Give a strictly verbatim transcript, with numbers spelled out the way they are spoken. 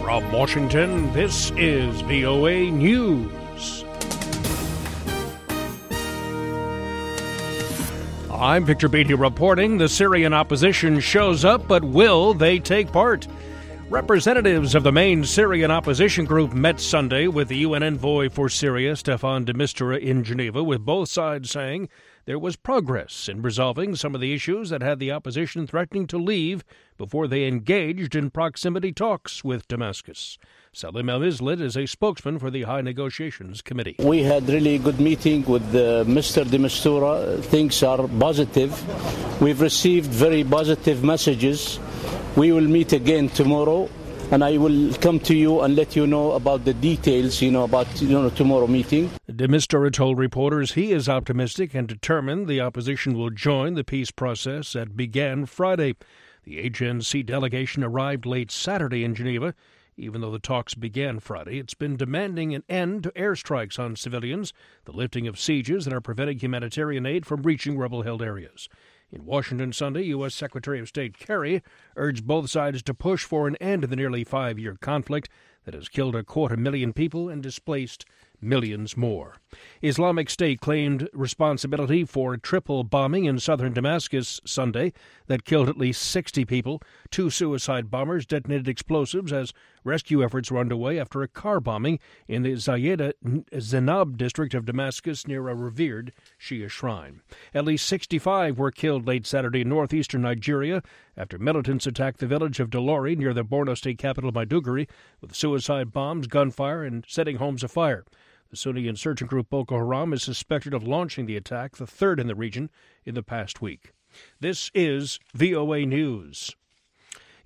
From Washington, this is V O A News. I'm Victor Beatty reporting. The Syrian opposition shows up, but will they take part? Representatives of the main Syrian opposition group met Sunday with the U N envoy for Syria, Staffan de Mistura, in Geneva, with both sides saying there was progress in resolving some of the issues that had the opposition threatening to leave before they engaged in proximity talks with Damascus. Salim El-Islet is a spokesman for the High Negotiations Committee. We had really good meeting with uh, Mister de Mistura. Things are positive. We've received very positive messages. We will meet again tomorrow, and I will come to you and let you know about the details, you know, about you know tomorrow meeting. De Mistura told reporters he is optimistic and determined the opposition will join the peace process that began Friday. The H N C delegation arrived late Saturday in Geneva. Even though the talks began Friday, it's been demanding an end to airstrikes on civilians, the lifting of sieges that are preventing humanitarian aid from reaching rebel-held areas. In Washington Sunday, U S. Secretary of State Kerry urged both sides to push for an end to the nearly five-year conflict that has killed a quarter million people and displaced millions more. Islamic State claimed responsibility for a triple bombing in southern Damascus Sunday that killed at least sixty people. Two suicide bombers detonated explosives as rescue efforts were underway after a car bombing in the Zayeda Zenab district of Damascus near a revered Shia shrine. At least sixty-five were killed late Saturday in northeastern Nigeria after militants attacked the village of Dolori near the Borno state capital Maiduguri with suicide bombs, gunfire, and setting homes afire. The Sunni insurgent group Boko Haram is suspected of launching the attack, the third in the region, in the past week. This is V O A News.